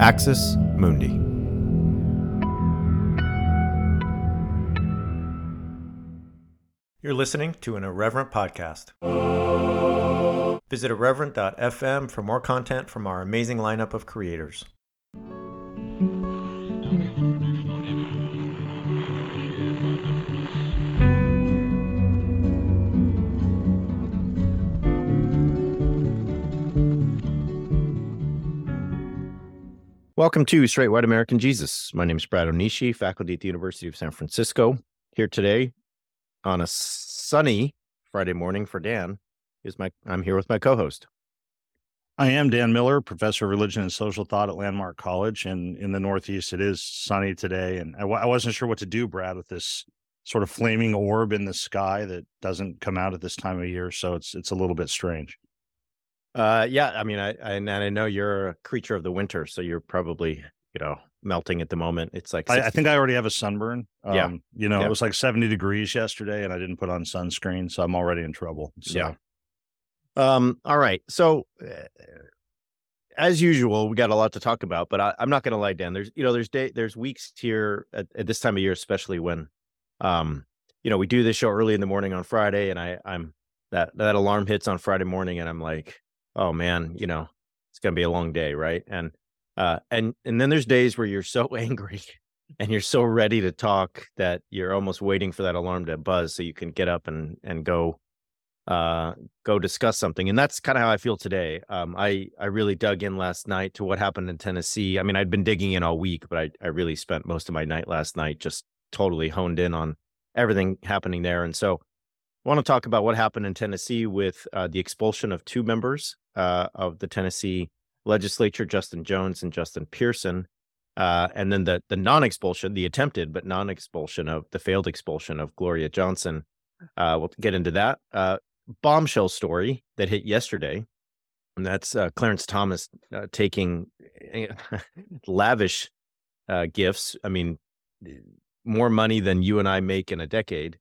Axis Mundi. You're listening to an Irreverent podcast. Visit irreverent.fm for more content from our amazing lineup of creators. Welcome to Straight White American Jesus. My name is Brad Onishi, faculty at the University of San Francisco. Here today on a sunny Friday morning for Dan I'm here with my co-host. I am Dan Miller, professor of religion and social thought at Landmark College, and in the Northeast it is sunny today. And I wasn't sure what to do, Brad, with this sort of flaming orb in the sky that doesn't come out at this time of year, so it's a little bit strange. Yeah, I mean, I know you're a creature of the winter, so you're probably, melting at the moment. It's like I think I already have a sunburn. Yeah. It was like 70 degrees yesterday, and I didn't put on sunscreen, so I'm already in trouble. So. Yeah. All right. So, as usual, we got a lot to talk about, but I'm not going to lie down. There's weeks here at this time of year, especially when, we do this show early in the morning on Friday, and I'm that alarm hits on Friday morning, and I'm like, oh man, it's going to be a long day, right? And then there's days where you're so angry and you're so ready to talk that you're almost waiting for that alarm to buzz so you can get up and go discuss something. And that's kind of how I feel today. I really dug in last night to what happened in Tennessee. I mean, I'd been digging in all week, but I really spent most of my night last night just totally honed in on everything happening there. And so I want to talk about what happened in Tennessee with the expulsion of two members of the Tennessee legislature, Justin Jones and Justin Pearson, and then the non-expulsion, the attempted but non-expulsion of the failed expulsion of Gloria Johnson. We'll get into that bombshell story that hit yesterday, and that's Clarence Thomas taking lavish gifts. I mean, more money than you and I make in a decade.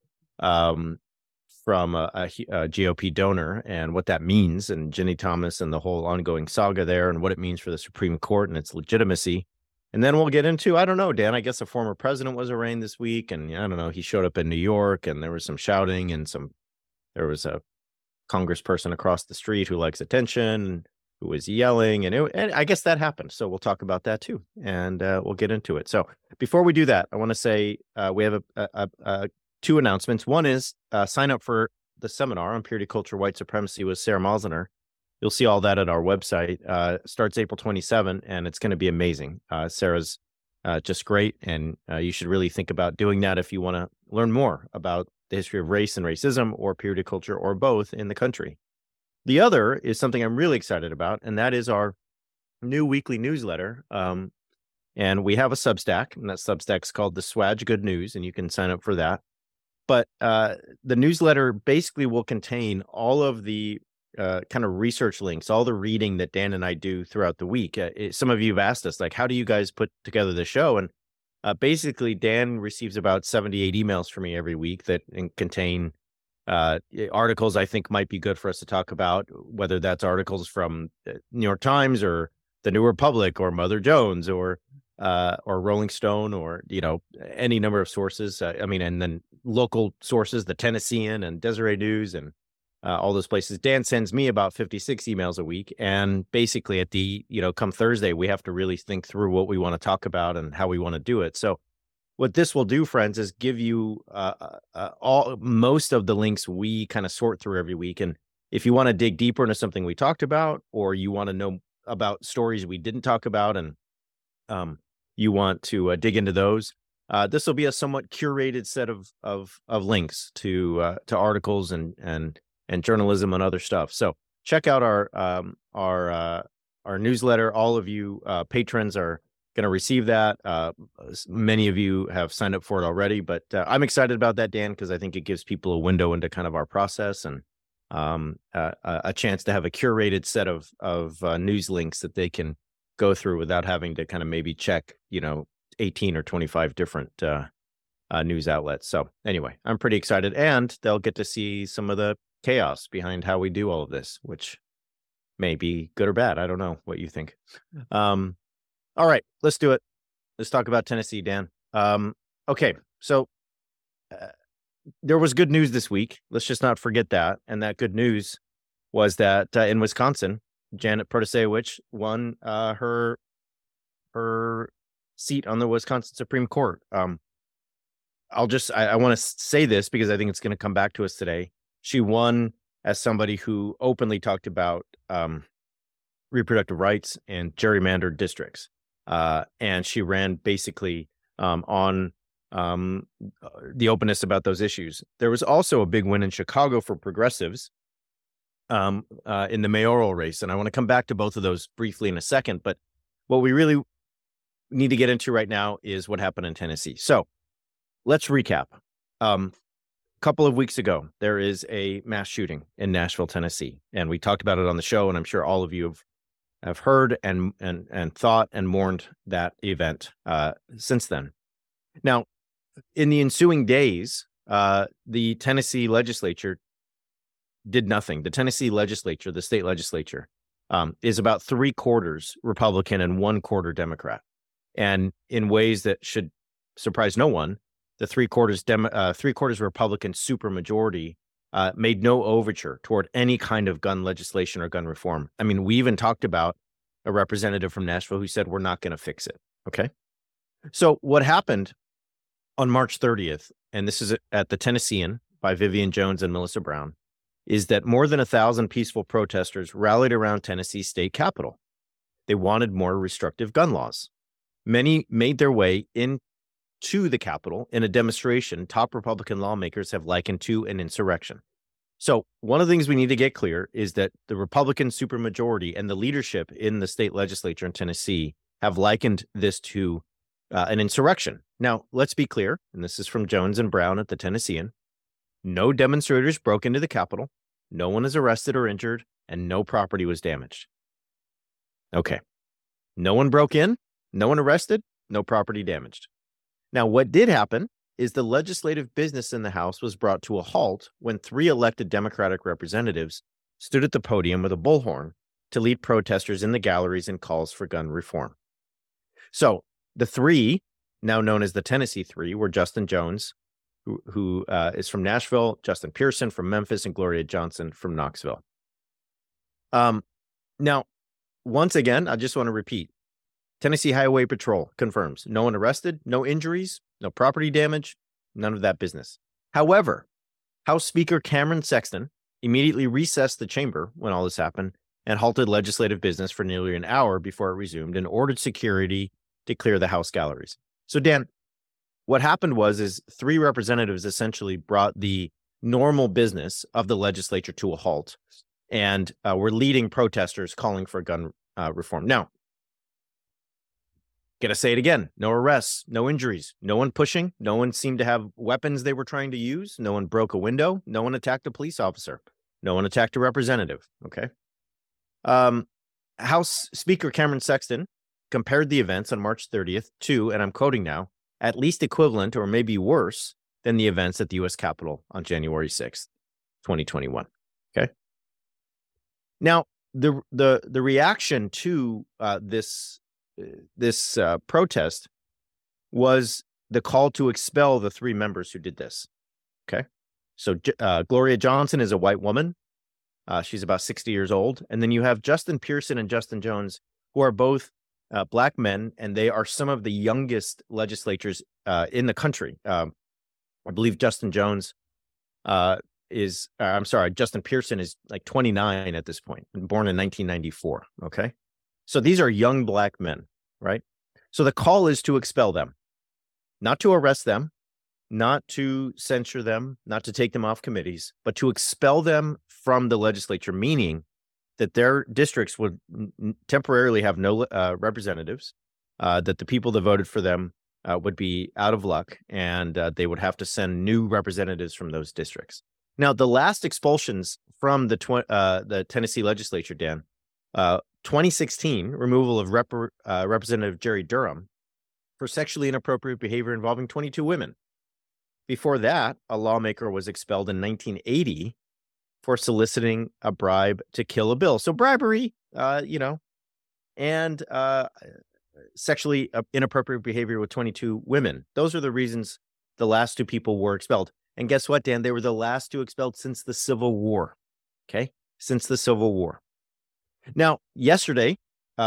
From a GOP donor, and what that means, and Ginny Thomas and the whole ongoing saga there, and what it means for the Supreme Court and its legitimacy. And then we'll get into, I don't know, Dan, I guess a former president was arraigned this week, and I don't know, he showed up in New York, and there was some shouting, and there was a congressperson across the street who likes attention, who was yelling, and I guess that happened. So we'll talk about that too, and we'll get into it. So before we do that, I want to say we have a two announcements. One is sign up for the seminar on Purity Culture, White Supremacy with Sarah Mausner. You'll see all that at our website. Starts April 27, and it's going to be amazing. Sarah's just great, and you should really think about doing that if you want to learn more about the history of race and racism, or purity culture, or both in the country. The other is something I'm really excited about, and that is our new weekly newsletter. And we have a Substack, and that Substack's called The Swag Good News, and you can sign up for that. But the newsletter basically will contain all of the kind of research links, all the reading that Dan and I do throughout the week. Some of you have asked us, like, how do you guys put together the show? And basically, Dan receives about 78 emails from me every week that contain articles I think might be good for us to talk about, whether that's articles from New York Times or the New Republic or Mother Jones or Rolling Stone, or any number of sources. And then local sources, the Tennessean and Deseret News, and all those places. Dan sends me about 56 emails a week, and basically at the come Thursday, we have to really think through what we want to talk about and how we want to do it. So what this will do, friends, is give you most of the links we kind of sort through every week. And if you want to dig deeper into something we talked about, or you want to know about stories we didn't talk about, and you want to dig into those, this will be a somewhat curated set of links to articles and journalism and other stuff. So check out our newsletter. All of you patrons are going to receive that. Many of you have signed up for it already, but I'm excited about that, Dan, because I think it gives people a window into kind of our process, and a chance to have a curated set of news links that they can go through without having to kind of maybe check 18 or 25 different news outlets. So anyway, I'm pretty excited, and they'll get to see some of the chaos behind how we do all of this, which may be good or bad. I don't know what you think. All right, let's do it. Let's talk about Tennessee, Dan. Okay, so there was good news this week. Let's just not forget that. And that good news was that in Wisconsin, Janet Protasiewicz won her seat on the Wisconsin Supreme Court. I want to say this because I think it's going to come back to us today. She won as somebody who openly talked about reproductive rights and gerrymandered districts. And she ran basically on the openness about those issues. There was also a big win in Chicago for progressives in the mayoral race. And I want to come back to both of those briefly in a second. But what we really need to get into right now is what happened in Tennessee. So let's recap. A couple of weeks ago, there is a mass shooting in Nashville, Tennessee. And we talked about it on the show, and I'm sure all of you have heard and thought and mourned that event since then. Now, in the ensuing days, the Tennessee legislature did nothing. The Tennessee legislature, the state legislature, is about 3/4 Republican and 1/4 Democrat. And in ways that should surprise no one, the 3/4 Republican supermajority made no overture toward any kind of gun legislation or gun reform. I mean, we even talked about a representative from Nashville who said, we're not going to fix it. Okay. So what happened on March 30th, and this is at the Tennessean by Vivian Jones and Melissa Brown, is that more than 1,000 peaceful protesters rallied around Tennessee's state capitol. They wanted more restrictive gun laws. Many made their way into the Capitol in a demonstration top Republican lawmakers have likened to an insurrection. So one of the things we need to get clear is that the Republican supermajority and the leadership in the state legislature in Tennessee have likened this to an insurrection. Now, let's be clear, and this is from Jones and Brown at the Tennessean. No demonstrators broke into the Capitol, no one is arrested or injured, and no property was damaged. Okay. No one broke in, no one arrested, no property damaged. Now, what did happen is the legislative business in the House was brought to a halt when 3 elected Democratic representatives stood at the podium with a bullhorn to lead protesters in the galleries in calls for gun reform. So the 3, now known as the Tennessee 3, were Justin Jones, who is from Nashville, Justin Pearson from Memphis, and Gloria Johnson from Knoxville. Now, once again, I just want to repeat. Tennessee Highway Patrol confirms no one arrested, no injuries, no property damage, none of that business. However, House Speaker Cameron Sexton immediately recessed the chamber when all this happened and halted legislative business for nearly an hour before it resumed and ordered security to clear the House galleries. So, Dan, what happened is 3 representatives essentially brought the normal business of the legislature to a halt and were leading protesters calling for gun reform. Now, gonna say it again, no arrests, no injuries, no one pushing, no one seemed to have weapons they were trying to use, no one broke a window, no one attacked a police officer, no one attacked a representative, okay? House Speaker Cameron Sexton compared the events on March 30th to, and I'm quoting now, at least equivalent or maybe worse than the events at the U.S. Capitol on January 6th, 2021, okay? Now, the reaction to this protest was the call to expel the 3 members who did this. Okay. So Gloria Johnson is a white woman. She's about 60 years old. And then you have Justin Pearson and Justin Jones, who are both Black men, and they are some of the youngest legislators in the country. I believe Justin Pearson is like 29 at this point, born in 1994. Okay. So these are young Black men, right? So the call is to expel them, not to arrest them, not to censure them, not to take them off committees, but to expel them from the legislature, meaning that their districts would temporarily have no representatives, that the people that voted for them would be out of luck, and they would have to send new representatives from those districts. Now, the last expulsions from the Tennessee legislature, Dan, 2016, removal of Representative Jerry Durham for sexually inappropriate behavior involving 22 women. Before that, a lawmaker was expelled in 1980 for soliciting a bribe to kill a bill. So bribery, and sexually inappropriate behavior with 22 women. Those are the reasons the last two people were expelled. And guess what, Dan? They were the last two expelled since the Civil War. Okay, since the Civil War. Now, yesterday,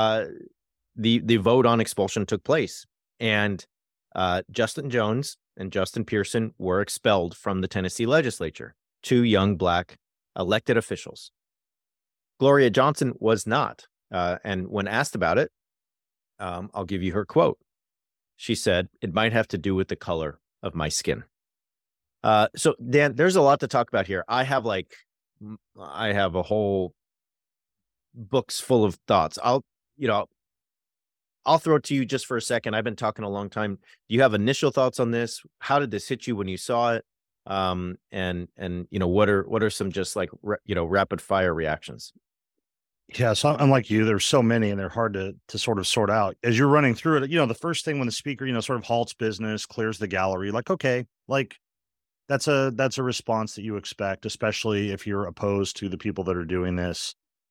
the vote on expulsion took place, and Justin Jones and Justin Pearson were expelled from the Tennessee legislature, two young Black elected officials. Gloria Johnson was not. And when asked about it, I'll give you her quote. She said, "It might have to do with the color of my skin." So, Dan, there's a lot to talk about here. I have a whole books full of thoughts. I'll throw it to you just for a second. I've been talking a long time. Do you have initial thoughts on this? How did this hit you when you saw it? And what are some just like rapid fire reactions? Yeah, so I'm like you. There's so many, and they're hard to sort of sort out as you're running through it. The first thing when the speaker, sort of halts business, clears the gallery, like, okay, like that's a response that you expect, especially if you're opposed to the people that are doing this.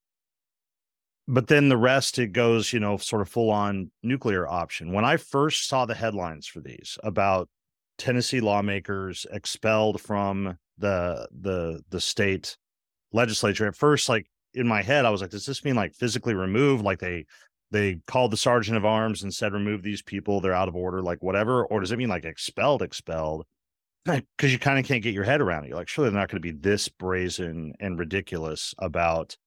But then the rest, it goes, sort of full on nuclear option. When I first saw the headlines for these about Tennessee lawmakers expelled from the state legislature, at first, like in my head, I was like, does this mean like physically removed? Like they called the sergeant of arms and said, remove these people, they're out of order, like whatever? Or does it mean like expelled? Because you kind of can't get your head around it. You're like, surely they're not going to be this brazen and ridiculous about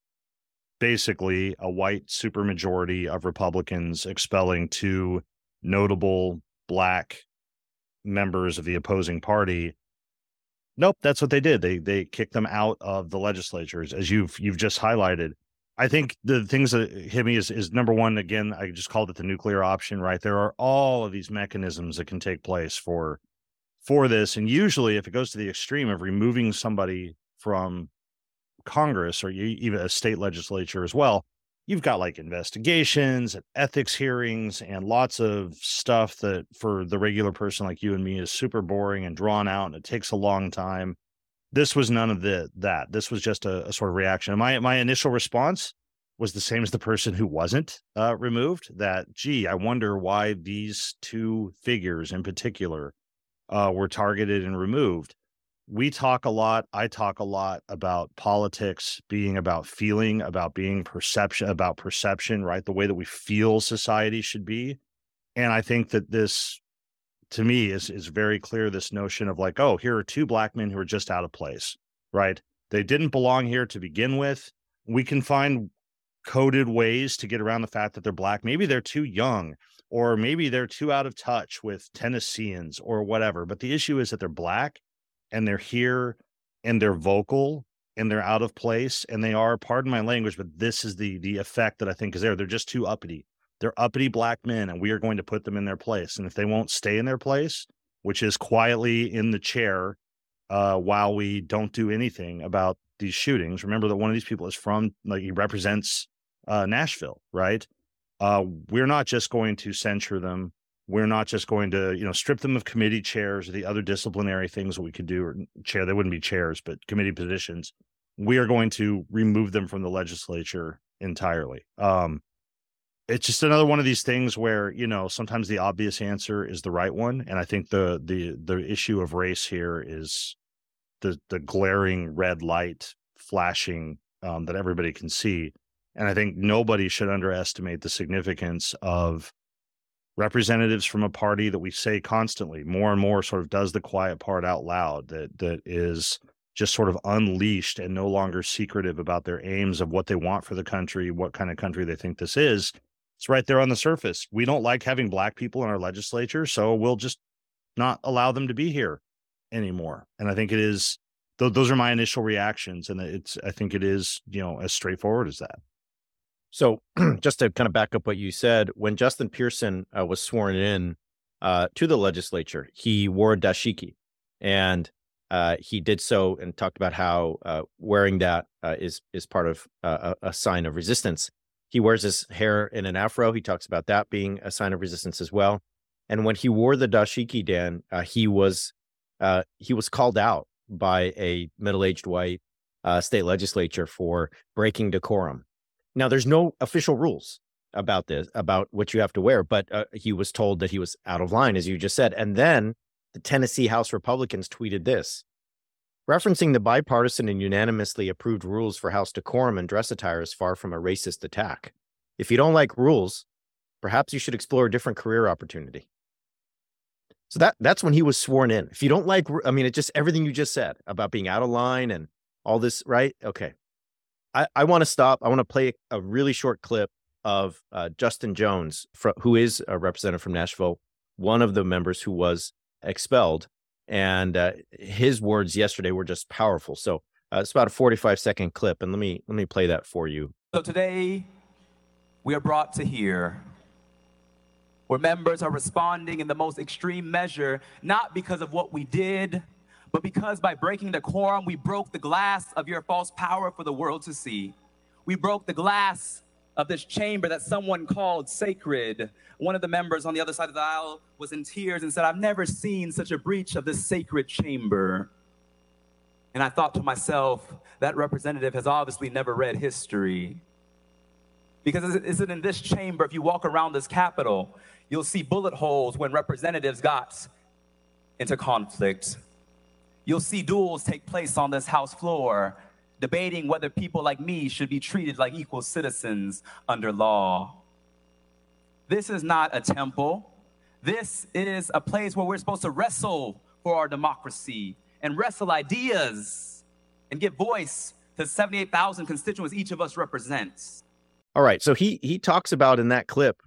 basically a white supermajority of Republicans expelling two notable Black members of the opposing party. Nope, that's what they did. They kicked them out of the legislatures, as you've just highlighted. I think the things that hit me is number one, again, I just called it the nuclear option, right? There are all of these mechanisms that can take place for this. And usually if it goes to the extreme of removing somebody from Congress or even a state legislature as well, you've got like investigations and ethics hearings and lots of stuff that for the regular person like you and me is super boring and drawn out, and it takes a long time. This was none of that. This was just a sort of reaction. My initial response was the same as the person who wasn't removed, that, gee, I wonder why these two figures in particular were targeted and removed. We talk a lot. I talk a lot about politics being about feeling, about being about perception, right? The way that we feel society should be. And I think that this, to me, is very clear, this notion of like, oh, here are two Black men who are just out of place, right? They didn't belong here to begin with. We can find coded ways to get around the fact that they're Black. Maybe they're too young, or maybe they're too out of touch with Tennesseans or whatever. But the issue is that they're Black, and they're here, and they're vocal, and they're out of place, and they are, pardon my language, but this is the effect that I think is there. They're just too uppity. They're uppity Black men, and we are going to put them in their place. And if they won't stay in their place, which is quietly in the chair while we don't do anything about these shootings. Remember that one of these people is from, like, he represents Nashville, right? We're not just going to censure them. We're not just going to, strip them of committee chairs or the other disciplinary things that we could do, or chair. They wouldn't be chairs, but committee positions. We are going to remove them from the legislature entirely. It's just another one of these things where, sometimes the obvious answer is the right one. And I think the issue of race here is the glaring red light flashing that everybody can see. And I think nobody should underestimate the significance of representatives from a party that we say constantly more and more sort of does the quiet part out loud, that is just sort of unleashed and no longer secretive about their aims of what they want for the country, what kind of country they think this is. It's right there on the surface. We don't like having Black people in our legislature, so we'll just not allow them to be here anymore. And I think it is, those are my initial reactions. And I think it is, as straightforward as that. So just to kind of back up what you said, when Justin Pearson was sworn in to the legislature, he wore a dashiki, and he did so and talked about how wearing that is part of a sign of resistance. He wears his hair in an afro. He talks about that being a sign of resistance as well. And when he wore the dashiki, Dan, he was called out by a middle-aged white state legislature for breaking decorum. Now, there's no official rules about this, about what you have to wear, but he was told that he was out of line, as you just said. And then the Tennessee House Republicans tweeted this, referencing the bipartisan and unanimously approved rules for House decorum and dress attire is far from a racist attack. If you don't like rules, perhaps you should explore a different career opportunity. So that's when he was sworn in. If you don't like, I mean, it's just everything you just said about being out of line and all this, right? Okay. I want to stop. I want to play a really short clip of Justin Jones, who is a representative from Nashville, one of the members who was expelled. And his words yesterday were just powerful. So it's about a 45-second clip. And let me play that for you. So today we are brought to here where members are responding in the most extreme measure, not because of what we did, but because by breaking decorum, we broke the glass of your false power for the world to see. We broke the glass of this chamber that someone called sacred. One of the members on the other side of the aisle was in tears and said, I've never seen such a breach of this sacred chamber. And I thought to myself, that representative has obviously never read history. Because is it in this chamber, if you walk around this Capitol, you'll see bullet holes when representatives got into conflict. You'll see duels take place on this House floor, debating whether people like me should be treated like equal citizens under law. This is not a temple. This is a place where we're supposed to wrestle for our democracy and wrestle ideas and give voice to 78,000 constituents each of us represents. All right. So he talks about in that clip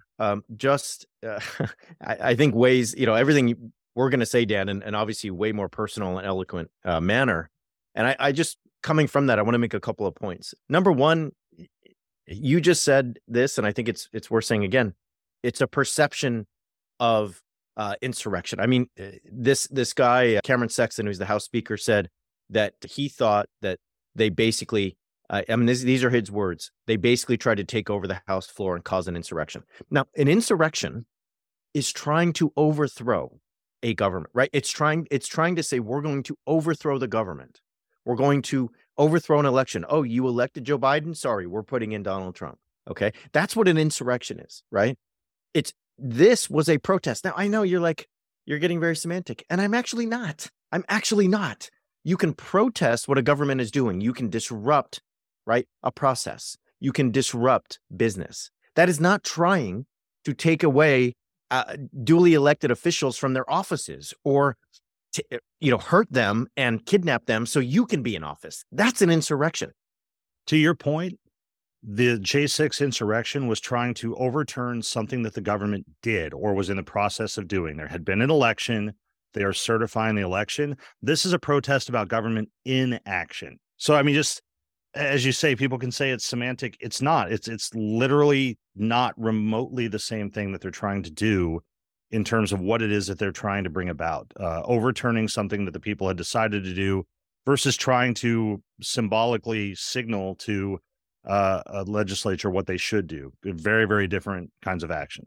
I think ways, everything we're going to say, Dan, and obviously way more personal and eloquent manner. And I just, coming from that, I want to make a couple of points. Number one, you just said this, and I think it's worth saying again. It's a perception of insurrection. I mean, this guy, Cameron Sexton, who's the House Speaker, said that he thought that they basically, these are his words, they basically tried to take over the House floor and cause an insurrection. Now, an insurrection is trying to overthrow a government, right? It's trying to say, we're going to overthrow the government. We're going to overthrow an election. Oh, you elected Joe Biden? Sorry, we're putting in Donald Trump. Okay. That's what an insurrection is, right? This was a protest. Now, I know you're getting very semantic, and I'm actually not. You can protest what a government is doing. You can disrupt, right, a process. You can disrupt business. That is not trying to take away duly elected officials from their offices or to, hurt them and kidnap them so you can be in office. That's an insurrection. To your point, the J6 insurrection was trying to overturn something that the government did or was in the process of doing. There had been an election. They are certifying the election. This is a protest about government inaction. So, I mean, just as you say, people can say it's semantic. It's not. It's literally not remotely the same thing that they're trying to do in terms of what it is that they're trying to bring about. Overturning something that the people had decided to do versus trying to symbolically signal to a legislature what they should do. Very, very different kinds of action.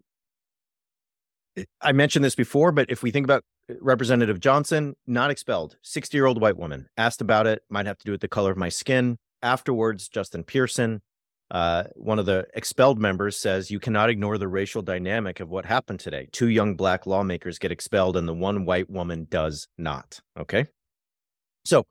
I mentioned this before, but if we think about Representative Johnson, not expelled, 60-year-old white woman, asked about it, might have to do with the color of my skin. Afterwards, Justin Pearson, one of the expelled members, says you cannot ignore the racial dynamic of what happened today. 2 young black lawmakers get expelled and the one white woman does not. Okay. So,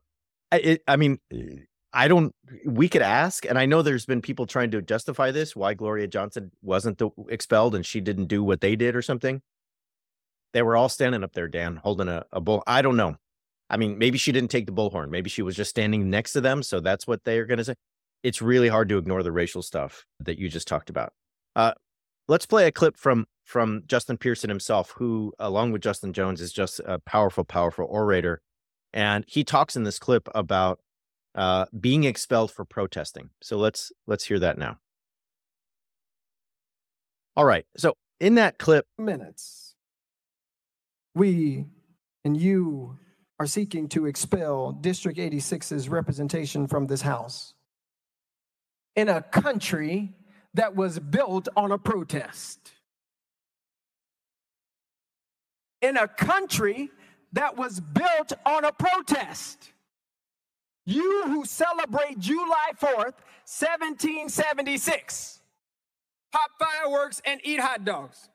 we could ask, and I know there's been people trying to justify this, why Gloria Johnson wasn't expelled and she didn't do what they did or something. They were all standing up there, Dan, holding a bull. I don't know. I mean, maybe she didn't take the bullhorn. Maybe she was just standing next to them. So that's what they're going to say. It's really hard to ignore the racial stuff that you just talked about. Let's play a clip from Justin Pearson himself, who, along with Justin Jones, is just a powerful, powerful orator. And he talks in this clip about being expelled for protesting. So let's hear that now. All right. So in that clip, minutes, we and you are seeking to expel District 86's representation from this House in a country that was built on a protest. In a country that was built on a protest. You who celebrate July 4th, 1776, pop fireworks, and eat hot dogs.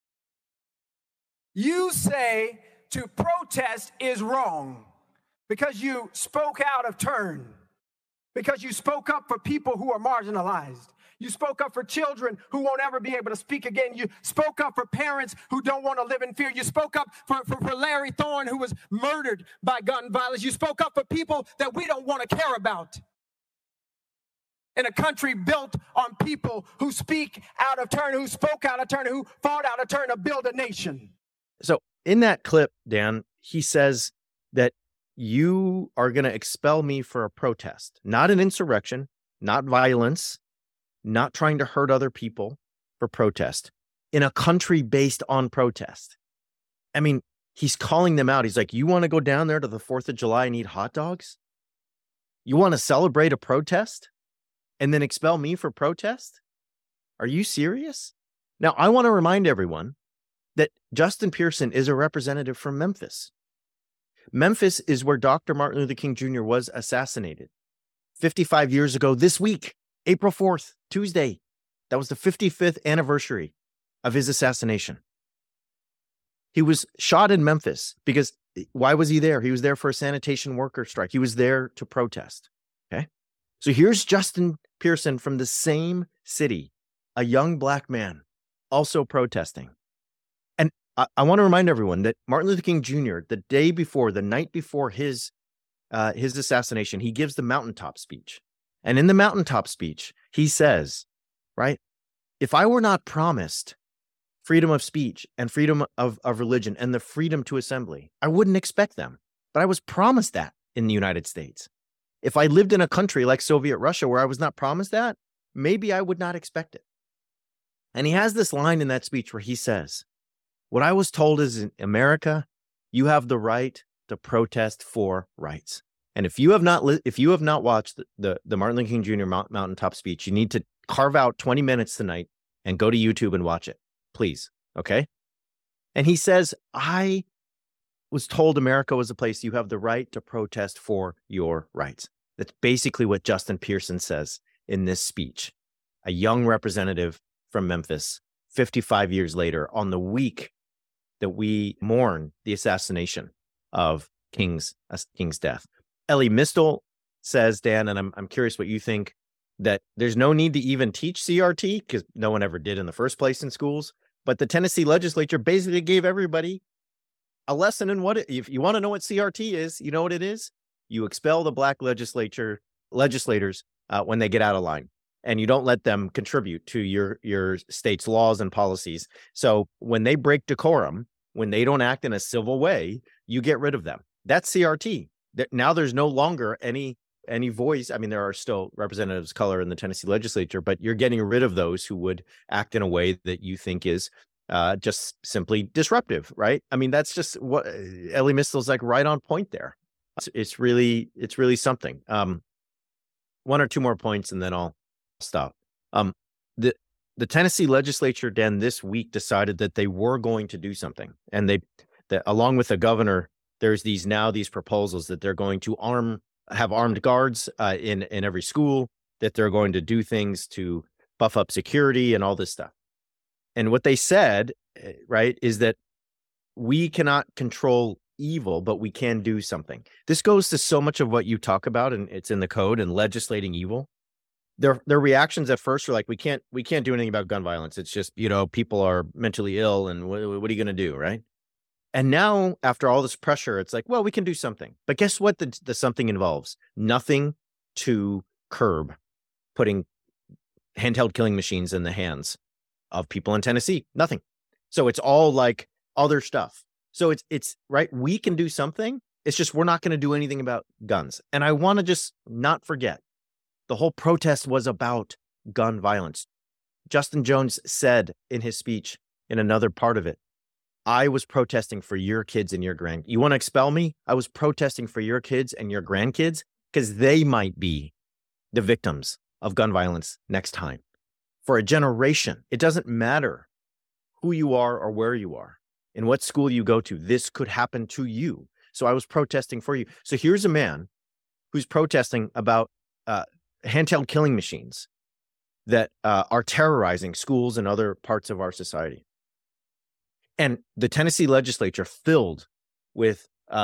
You say to protest is wrong because you spoke out of turn, because you spoke up for people who are marginalized. You spoke up for children who won't ever be able to speak again. You spoke up for parents who don't want to live in fear. You spoke up for Larry Thorne, who was murdered by gun violence. You spoke up for people that we don't want to care about. In a country built on people who speak out of turn, who spoke out of turn, who fought out of turn to build a nation. So in that clip, Dan, he says that you are going to expel me for a protest, not an insurrection, not violence, not trying to hurt other people for protest, in a country based on protest. I mean, he's calling them out. He's like, you want to go down there to the 4th of July and eat hot dogs? You want to celebrate a protest and then expel me for protest? Are you serious? Now, I want to remind everyone that Justin Pearson is a representative from Memphis. Memphis is where Dr. Martin Luther King Jr. was assassinated 55 years ago this week, April 4th, Tuesday. That was the 55th anniversary of his assassination. He was shot in Memphis because why was he there? He was there for a sanitation worker strike. He was there to protest. Okay. So here's Justin Pearson from the same city, a young black man also protesting. And I want to remind everyone that Martin Luther King Jr., the night before his assassination, he gives the mountaintop speech. And in the mountaintop speech, he says, right, if I were not promised freedom of speech and freedom of religion and the freedom to assembly, I wouldn't expect them. But I was promised that in the United States. If I lived in a country like Soviet Russia where I was not promised that, maybe I would not expect it. And he has this line in that speech where he says, what I was told is in America, you have the right to protest for rights. And if you have not watched the Martin Luther King Jr. mountaintop speech, you need to carve out 20 minutes tonight and go to YouTube and watch it, please. Okay. And he says, I was told America was a place you have the right to protest for your rights. That's basically what Justin Pearson says in this speech. A young representative from Memphis, 55 years later, on the week that we mourn the assassination of King's death. Elie Mystal says, Dan, and I'm curious what you think, that there's no need to even teach CRT because no one ever did in the first place in schools. But the Tennessee legislature basically gave everybody a lesson in if you want to know what CRT is, you know what it is? You expel the black legislators when they get out of line, and you don't let them contribute to your state's laws and policies. So when they break decorum, when they don't act in a civil way, you get rid of them. That's CRT. Now there's no longer any voice. I mean, there are still representatives of color in the Tennessee legislature, but you're getting rid of those who would act in a way that you think is just simply disruptive, right? I mean, that's just what Elie Mystal's like right on point there. It's really something. One or two more points and then I'll stop. The Tennessee legislature, Dan, this week decided that they were going to do something, and that along with the governor, there's these proposals that they're going to have armed guards in every school, that they're going to do things to buff up security and all this stuff. And what they said, right, is that we cannot control evil, but we can do something. This goes to so much of what you talk about, and it's in the code, and legislating evil. Their reactions at first were like, we can't do anything about gun violence. It's just, people are mentally ill, and what are you going to do, right? And now, after all this pressure, it's like, well, we can do something. But guess what the something involves? Nothing to curb putting handheld killing machines in the hands of people in Tennessee. Nothing. So it's all like other stuff. So it's right. We can do something. It's just we're not going to do anything about guns. And I want to just not forget, the whole protest was about gun violence. Justin Jones said in his speech, in another part of it, I was protesting for your kids and your you want to expel me? I was protesting for your kids and your grandkids because they might be the victims of gun violence next time. For a generation, it doesn't matter who you are or where you are, in what school you go to, this could happen to you. So I was protesting for you. So here's a man who's protesting about handheld killing machines that are terrorizing schools and other parts of our society. And the Tennessee legislature filled with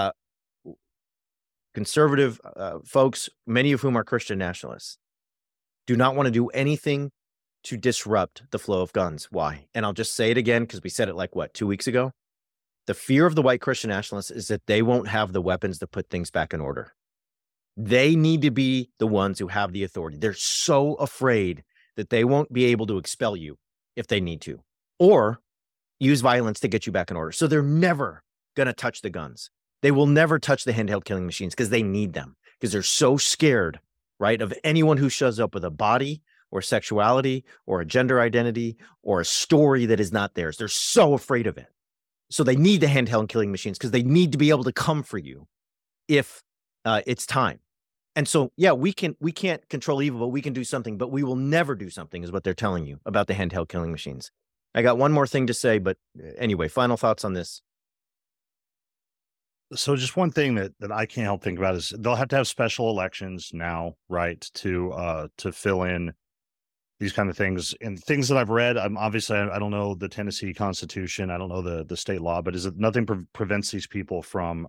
conservative folks, many of whom are Christian nationalists, do not want to do anything to disrupt the flow of guns. Why? And I'll just say it again, because we said it like, 2 weeks ago? The fear of the white Christian nationalists is that they won't have the weapons to put things back in order. They need to be the ones who have the authority. They're so afraid that they won't be able to expel you if they need to, or use violence to get you back in order. So they're never going to touch the guns. They will never touch the handheld killing machines because they need them, because they're so scared, right, of anyone who shows up with a body or sexuality or a gender identity or a story that is not theirs. They're so afraid of it. So they need the handheld killing machines because they need to be able to come for you if it's time. And so, yeah, we can't control evil, but we can do something, but we will never do something, is what they're telling you about the handheld killing machines. I got one more thing to say, but anyway, final thoughts on this. So just one thing that I can't help think about is they'll have to have special elections now, right, to fill in these kind of things. And things that I've read, I don't know the Tennessee Constitution, I don't know the state law, but is it nothing prevents these people from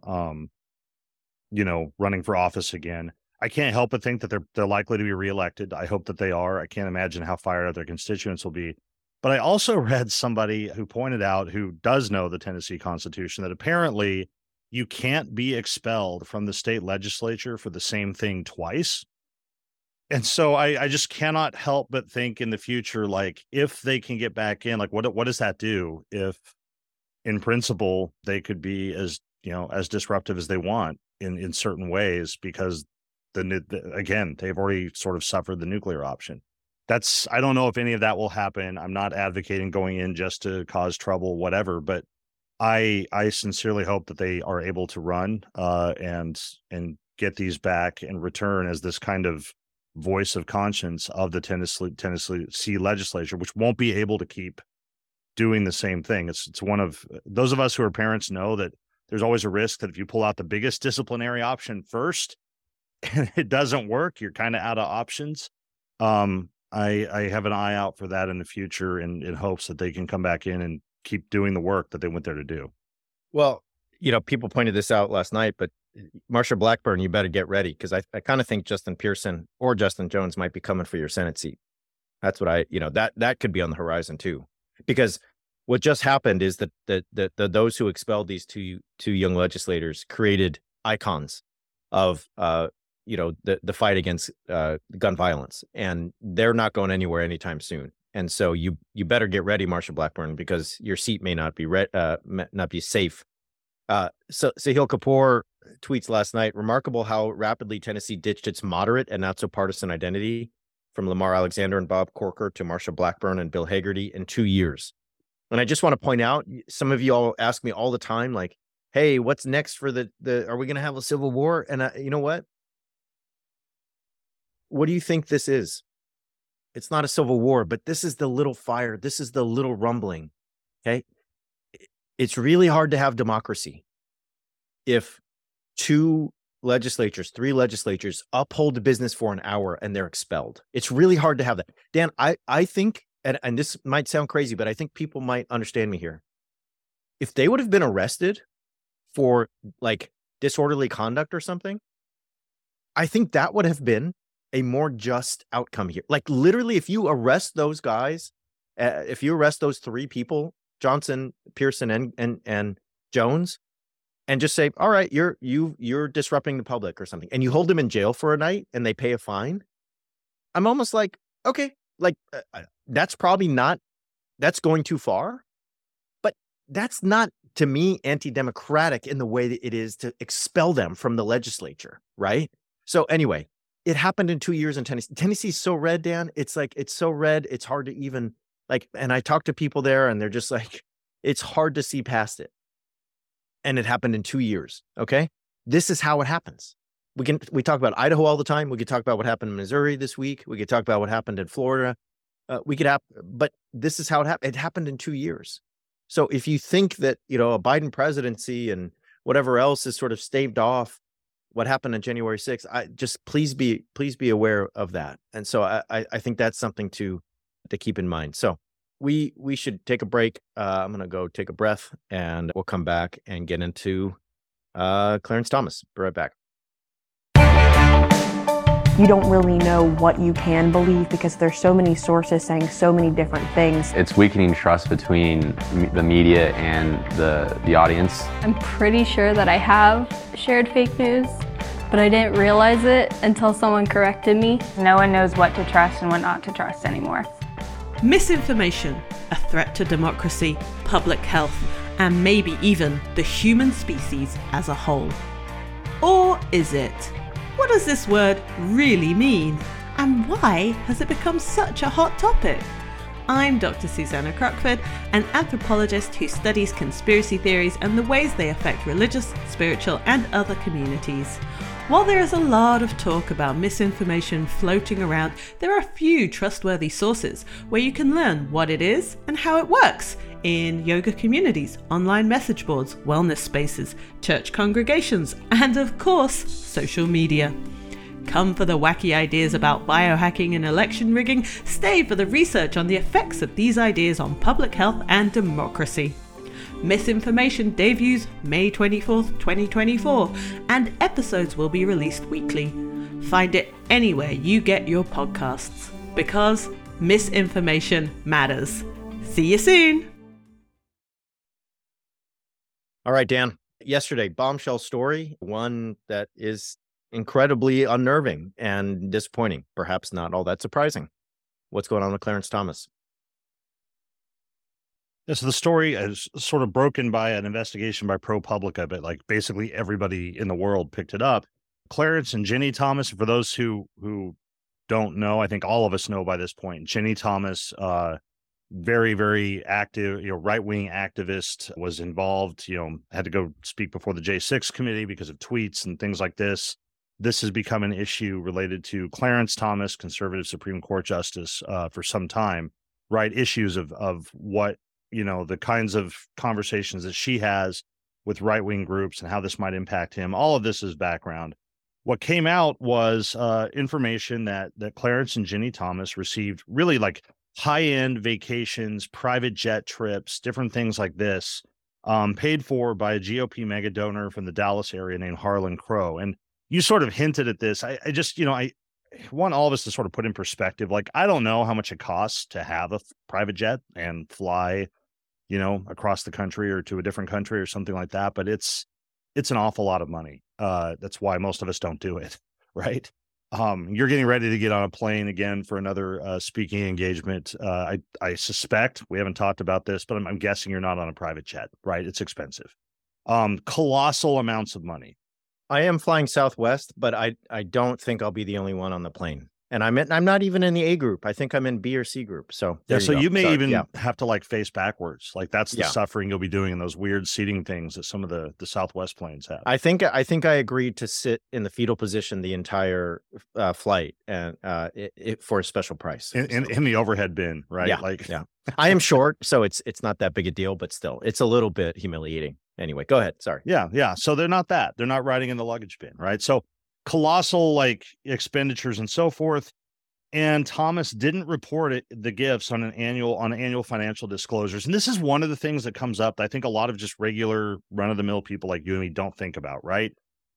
running for office again? I can't help but think that they're likely to be reelected. I hope that they are. I can't imagine how fired up their constituents will be. But I also read somebody who pointed out, who does know the Tennessee Constitution, that apparently you can't be expelled from the state legislature for the same thing twice. And so I just cannot help but think in the future, like, if they can get back in, like, what does that do if, in principle, they could be as disruptive as they want in certain ways, because again, they've already sort of suffered the nuclear option. I don't know if any of that will happen. I'm not advocating going in just to cause trouble, whatever, but I sincerely hope that they are able to run and get these back and return as this kind of voice of conscience of the Tennessee legislature, which won't be able to keep doing the same thing. It's one of those of us who are parents know that there's always a risk that if you pull out the biggest disciplinary option first and it doesn't work, you're kind of out of options. I have an eye out for that in the future in hopes that they can come back in and keep doing the work that they went there to do. Well, people pointed this out last night, but Marsha Blackburn, you better get ready, because I kind of think Justin Pearson or Justin Jones might be coming for your Senate seat. That's what that could be on the horizon too, because what just happened is that those who expelled these two young legislators created icons of the fight against gun violence, and they're not going anywhere anytime soon. And so you better get ready, Marsha Blackburn, because your seat may not be safe. So Sahil Kapoor tweets last night, remarkable how rapidly Tennessee ditched its moderate and not so partisan identity, from Lamar Alexander and Bob Corker to Marsha Blackburn and Bill Hagerty in 2 years. And I just want to point out, some of you all ask me all the time, like, hey, what's next for are we going to have a civil war? And you know what? What do you think this is? It's not a civil war, but this is the little fire. This is the little rumbling. Okay. It's really hard to have democracy if 3 legislatures uphold the business for an hour and they're expelled. It's really hard to have that. Dan, I think, and this might sound crazy, but I think people might understand me here. If they would have been arrested for like disorderly conduct or something, I think that would have been a more just outcome here. Like, literally, if you arrest those guys, if you arrest those 3 people, Johnson, Pearson, and Jones, and just say, all right, you're disrupting the public or something, and you hold them in jail for a night and they pay a fine, I'm almost like, okay, like that's going too far, but that's not, to me, anti-democratic in the way that it is to expel them from the legislature, right? So anyway, it happened in 2 years in Tennessee. Tennessee's so red, Dan. It's like, it's so red, it's hard to even, like, and I talk to people there and they're just like, it's hard to see past it. And it happened in 2 years. Okay. This is how it happens. We talk about Idaho all the time. We could talk about what happened in Missouri this week. We could talk about what happened in Florida. But this is how it happened. It happened in 2 years. So if you think that, a Biden presidency and whatever else is sort of staved off what happened on January 6th, please be aware of that. And so I think that's something to keep in mind. So we should take a break. I'm going to go take a breath, and we'll come back and get into Clarence Thomas. Be right back. You don't really know what you can believe because there's so many sources saying so many different things. It's weakening trust between the media and the audience. I'm pretty sure that I have shared fake news, but I didn't realize it until someone corrected me. No one knows what to trust and what not to trust anymore. Misinformation, a threat to democracy, public health, and maybe even the human species as a whole. Or is it? What does this word really mean? And why has it become such a hot topic? I'm Dr. Susanna Crockford, an anthropologist who studies conspiracy theories and the ways they affect religious, spiritual, and other communities. While there is a lot of talk about misinformation floating around, there are few trustworthy sources where you can learn what it is and how it works in yoga communities, online message boards, wellness spaces, church congregations, and of course, social media. Come for the wacky ideas about biohacking and election rigging, stay for the research on the effects of these ideas on public health and democracy. Misinformation debuts May 24th, 2024, and episodes will be released weekly. Find it anywhere you get your podcasts, because misinformation matters. See you soon! All right, Dan. Yesterday, bombshell story, one that is incredibly unnerving and disappointing, perhaps not all that surprising. What's going on with Clarence Thomas? Yeah, so the story is sort of broken by an investigation by ProPublica, but like basically everybody in the world picked it up. Clarence and Ginny Thomas, for those who don't know, I think all of us know by this point, Ginny Thomas, very, very active, right-wing activist, was involved, had to go speak before the J6 committee because of tweets and things like this. This has become an issue related to Clarence Thomas, conservative Supreme Court justice, for some time, right? Issues of what, the kinds of conversations that she has with right-wing groups and how this might impact him. All of this is background. What came out was information that Clarence and Ginny Thomas received, really like high-end vacations, private jet trips, different things like this, paid for by a GOP mega donor from the Dallas area named Harlan Crow. And you sort of hinted at this. I just, I want all of us to sort of put in perspective. Like, I don't know how much it costs to have a private jet and fly, across the country or to a different country or something like that. But it's an awful lot of money. That's why most of us don't do it, right? You're getting ready to get on a plane again for another speaking engagement. I suspect, we haven't talked about this, but I'm guessing you're not on a private jet, right? It's expensive. Colossal amounts of money. I am flying Southwest, but I don't think I'll be the only one on the plane. And I'm not even in the A group. I think I'm in B or C group. So you may even have to face backwards. Like that's the suffering you'll be doing in those weird seating things that some of the Southwest planes have. I think I agreed to sit in the fetal position the entire flight and for a special price in the overhead bin, right? Yeah, I am short, so it's not that big a deal, but still, it's a little bit humiliating. Anyway, go ahead. Sorry. Yeah. So they're not riding in the luggage bin, right? So colossal expenditures and so forth. And Thomas didn't report the gifts on annual financial disclosures. And this is one of the things that comes up that I think a lot of just regular run-of-the-mill people like you and me don't think about, right?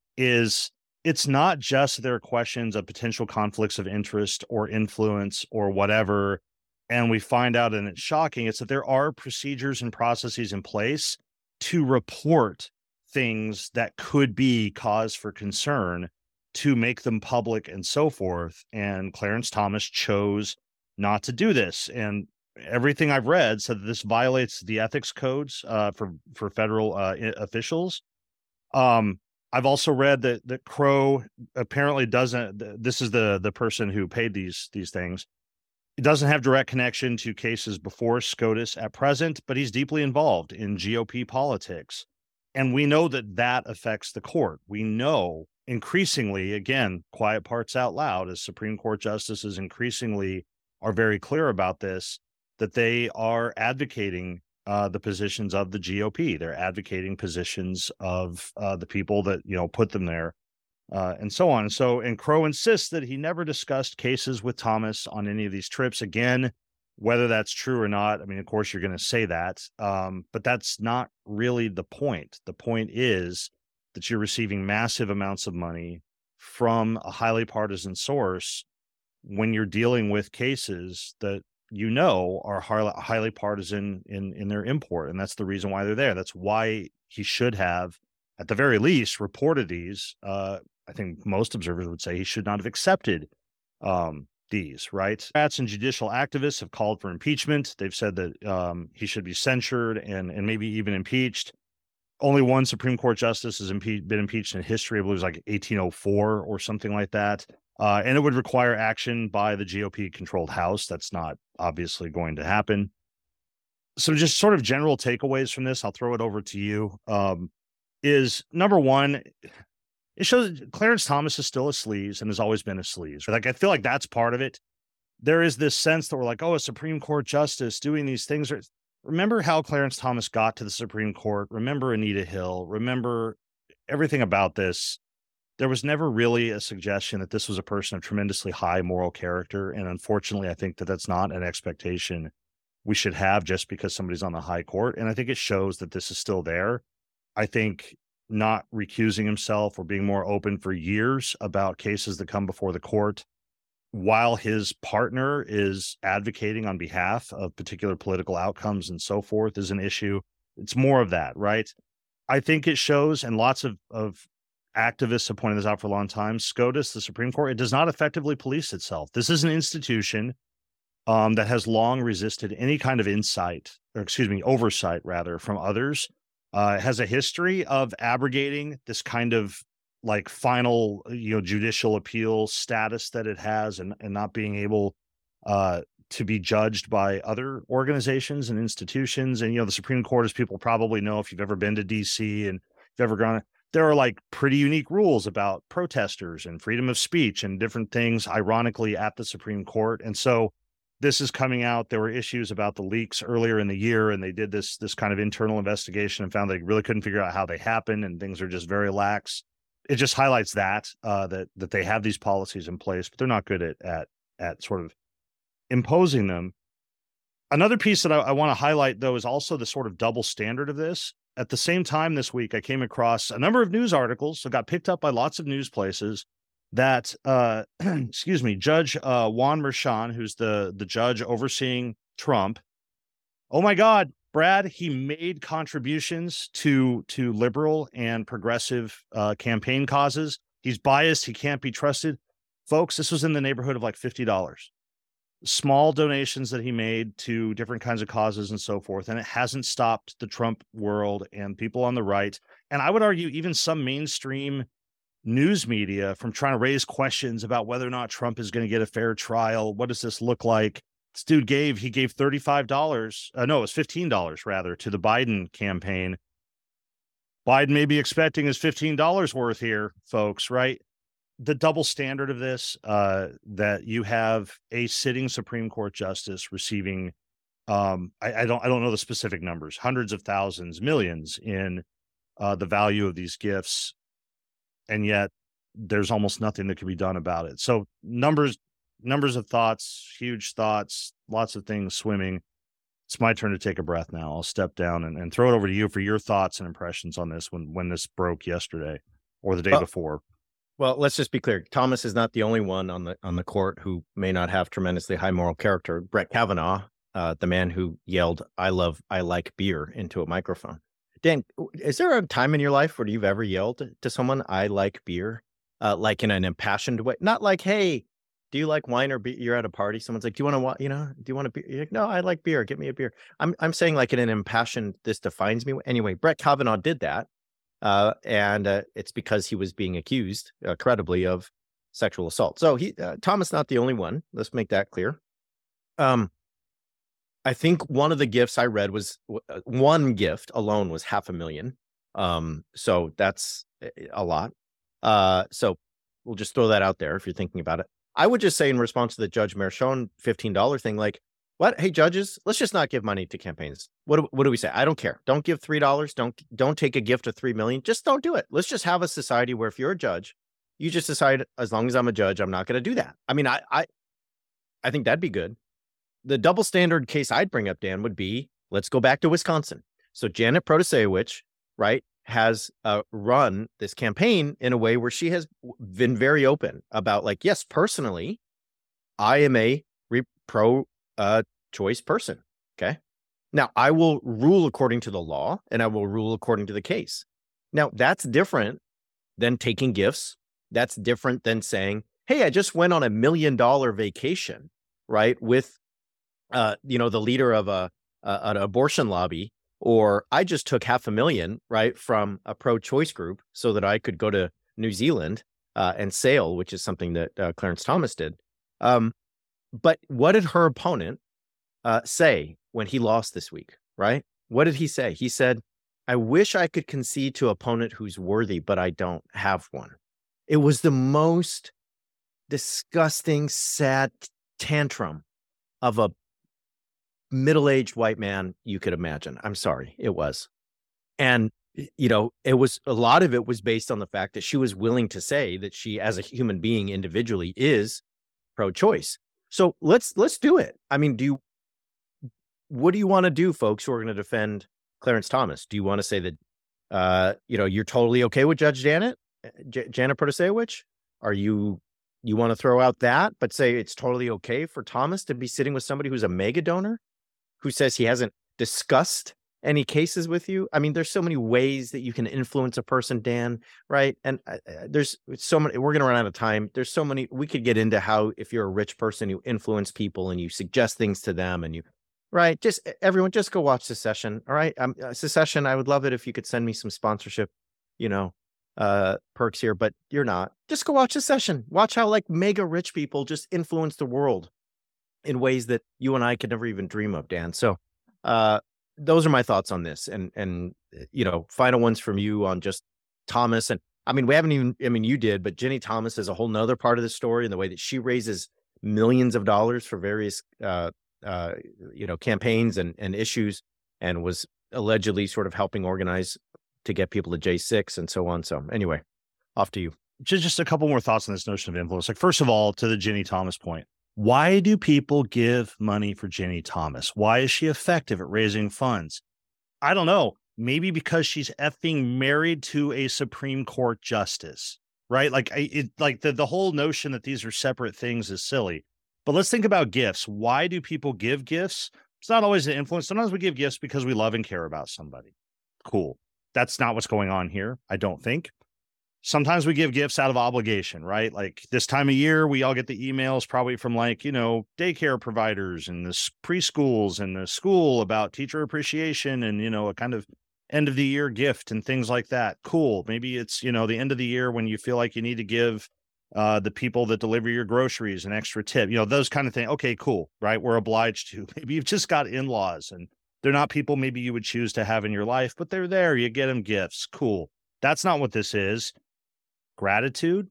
Is it's not just there are questions of potential conflicts of interest or influence or whatever, and we find out and it's shocking. It's that there are procedures and processes in place to report things that could be cause for concern, to make them public and so forth. And Clarence Thomas chose not to do this. And everything I've read said that this violates the ethics codes for federal officials. I've also read that Crow apparently doesn't, this is the person who paid these things. He doesn't have direct connection to cases before SCOTUS at present, but he's deeply involved in GOP politics. And we know that affects the court. We know increasingly, again, quiet parts out loud, as Supreme Court justices increasingly are very clear about this, that they are advocating the positions of the GOP. They're advocating positions of the people that, put them there. and so on. And Crow insists that he never discussed cases with Thomas on any of these trips. Again, whether that's true or not, I mean, of course, you're going to say that, but that's not really the point. The point is that you're receiving massive amounts of money from a highly partisan source when you're dealing with cases that you know are highly partisan in their import. And that's the reason why they're there. That's why he should have, at the very least, reported these. I think most observers would say he should not have accepted these, right? Democrats and judicial activists have called for impeachment. They've said that he should be censured and maybe even impeached. Only one Supreme Court justice has been impeached in history. I believe it was like 1804 or something like that. And it would require action by the GOP-controlled House. That's not obviously going to happen. So just sort of general takeaways from this, I'll throw it over to you, is number one, it shows Clarence Thomas is still a sleaze and has always been a sleaze. Like, I feel like that's part of it. There is this sense that we're like, oh, a Supreme Court justice doing these things. Remember how Clarence Thomas got to the Supreme Court. Remember Anita Hill. Remember everything about this. There was never really a suggestion that this was a person of tremendously high moral character. And unfortunately, I think that that's not an expectation we should have just because somebody's on the high court. And I think it shows that this is still there. I think not recusing himself or being more open for years about cases that come before the court while his partner is advocating on behalf of particular political outcomes and so forth is an issue. It's more of that, right? I think it shows, and lots of activists have pointed this out for a long time, SCOTUS, the Supreme Court, it does not effectively police itself. This is an institution that has long resisted any kind of oversight rather, from others. It has a history of abrogating this kind of like final, judicial appeal status that it has and not being able to be judged by other organizations and institutions. And, the Supreme Court, as people probably know, if you've ever been to DC and if you've ever gone, there are like pretty unique rules about protesters and freedom of speech and different things, ironically, at the Supreme Court. And so this is coming out. There were issues about the leaks earlier in the year, and they did this kind of internal investigation and found they really couldn't figure out how they happened, and things are just very lax. It just highlights that they have these policies in place, but they're not good at sort of imposing them. Another piece that I want to highlight, though, is also the sort of double standard of this. At the same time this week, I came across a number of news articles that got picked up by lots of news places that, Judge Juan Merchan, who's the judge overseeing Trump. Oh my God, Brad, he made contributions to liberal and progressive campaign causes. He's biased. He can't be trusted. Folks, this was in the neighborhood of like $50. Small donations that he made to different kinds of causes and so forth. And it hasn't stopped the Trump world and people on the right. And I would argue even some mainstream news media from trying to raise questions about whether or not Trump is going to get a fair trial. What does this look like? This dude gave $35. No, it was $15 rather to the Biden campaign. Biden may be expecting his $15 worth here, folks, right? The double standard of this, that you have a sitting Supreme Court justice receiving, I don't know the specific numbers, hundreds of thousands, millions in the value of these gifts. And yet there's almost nothing that can be done about it. So numbers of thoughts, huge thoughts, lots of things swimming. It's my turn to take a breath now. I'll step down and throw it over to you for your thoughts and impressions on this when this broke yesterday or the day before. Well, let's just be clear. Thomas is not the only one on the court who may not have tremendously high moral character. Brett Kavanaugh, the man who yelled, I like beer" into a microphone. Dan, is there a time in your life where you've ever yelled to someone, "I like beer," like in an impassioned way? Not like, "Hey, do you like wine or beer?" You're at a party. Someone's like, "Do you want a beer?" You're like, "No, I like beer. Get me a beer." I'm saying like in an impassioned, this defines me. Anyway, Brett Kavanaugh did that. And it's because he was being accused credibly of sexual assault. So Thomas not the only one. Let's make that clear. I think one of the gifts I read was one gift alone was $500,000. So that's a lot. So we'll just throw that out there if you're thinking about it. I would just say in response to the Judge Merchan $15 thing, like, what? Hey, judges, let's just not give money to campaigns. What do we say? I don't care. Don't give $3. Don't take a gift of $3 million. Just don't do it. Let's just have a society where if you're a judge you just decide, as long as I'm a judge, I'm not going to do that. I mean, I think that'd be good. The double standard case I'd bring up, Dan, would be, let's go back to Wisconsin. So Janet Protasewicz, right, has run this campaign in a way where she has been very open about, like, yes, personally, I am a pro-choice person. Okay. Now, I will rule according to the law, and I will rule according to the case. Now, that's different than taking gifts. That's different than saying, hey, I just went on $1 million vacation, right, with the leader of an abortion lobby, or I just took $500,000, right, from a pro-choice group so that I could go to New Zealand and sail, which is something that Clarence Thomas did. But what did her opponent say when he lost this week, right? What did he say? He said, I wish I could concede to an opponent who's worthy, but I don't have one. It was the most disgusting, sad tantrum of a middle-aged white man you could imagine. I'm sorry, it was. And, it was, a lot of it was based on the fact that she was willing to say that she, as a human being individually, is pro-choice. So let's do it. I mean, what do you want to do, folks who are going to defend Clarence Thomas? Do you want to say that, you're totally okay with Judge Janet Protasewicz? Are you want to throw out that, but say it's totally okay for Thomas to be sitting with somebody who's a mega donor, who says he hasn't discussed any cases with you? I mean, there's so many ways that you can influence a person, Dan, right? And there's so many, we're going to run out of time. There's so many, we could get into how, if you're a rich person, you influence people and you suggest things to them and right? Just everyone, just go watch Secession. All right. Secession. I would love it if you could send me some sponsorship, perks here, but you're not. Just go watch Secession. Watch how, like, mega rich people just influence the world in ways that you and I could never even dream of, Dan. So, those are my thoughts on this, and final ones from you on just Thomas. And I mean, you did, but Ginny Thomas is a whole nother part of the story, in the way that she raises millions of dollars for various, campaigns and issues, and was allegedly sort of helping organize to get people to J6 and so on. So anyway, off to you. Just a couple more thoughts on this notion of influence. Like, first of all, to the Ginny Thomas point, why do people give money for Ginny Thomas? Why is she effective at raising funds? I don't know. Maybe because she's effing married to a Supreme Court justice, right? Like, the whole notion that these are separate things is silly. But let's think about gifts. Why do people give gifts? It's not always an influence. Sometimes we give gifts because we love and care about somebody. Cool. That's not what's going on here, I don't think. Sometimes we give gifts out of obligation, right? Like, this time of year, we all get the emails probably from, like, daycare providers and the preschools and the school about teacher appreciation and, a kind of end of the year gift and things like that. Cool. Maybe it's, the end of the year when you feel like you need to give the people that deliver your groceries an extra tip, those kind of things. Okay, cool. Right. We're obliged to. Maybe you've just got in-laws and they're not people maybe you would choose to have in your life, but they're there. You get them gifts. Cool. That's not what this is. Gratitude.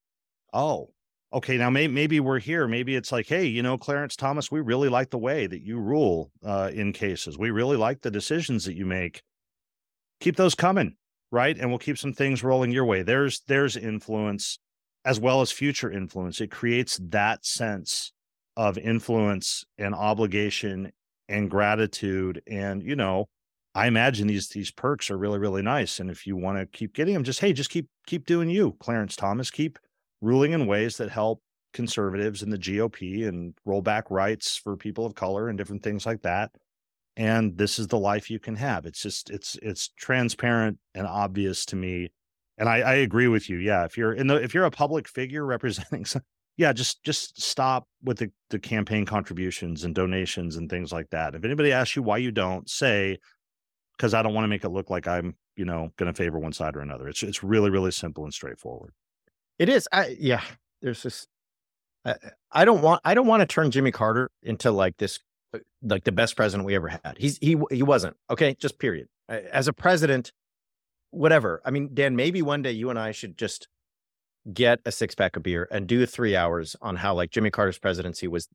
Oh, okay. Now maybe we're here. Maybe it's like, hey, Clarence Thomas, we really like the way that you rule in cases. We really like the decisions that you make. Keep those coming, right? And we'll keep some things rolling your way. There's influence as well as future influence. It creates that sense of influence and obligation and gratitude. And, I imagine these perks are really, really nice. And if you want to keep getting them, just keep doing you, Clarence Thomas. Keep ruling in ways that help conservatives and the GOP and roll back rights for people of color and different things like that. And this is the life you can have. It's just, it's transparent and obvious to me. And I agree with you. Yeah. If you're a public figure representing some, yeah, just stop with the campaign contributions and donations and things like that. If anybody asks you why you don't, say, because I don't want to make it look like I'm, going to favor one side or another. It's really, really simple and straightforward. It is. There's this, I don't want to turn Jimmy Carter into like this, like the best president we ever had. He wasn't. Okay. Just period. As a president, whatever. I mean, Dan, maybe one day you and I should just get a 6-pack of beer and do 3 hours on how, like, Jimmy Carter's presidency was,